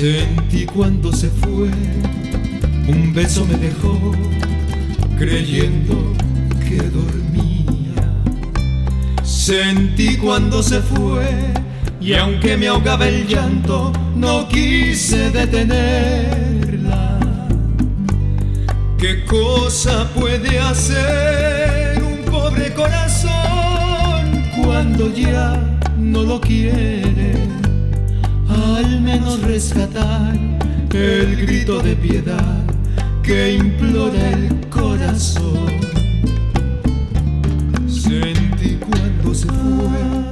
Sentí cuando se fue, un beso me dejó, creyendo que dormía. Sentí cuando se fue, y aunque me ahogaba el llanto, no quise detenerla. ¿Qué cosa puede hacer un pobre corazón cuando ya no lo quiere? Al menos rescatar el grito de piedad que implora el corazón. Sentí cuando se fue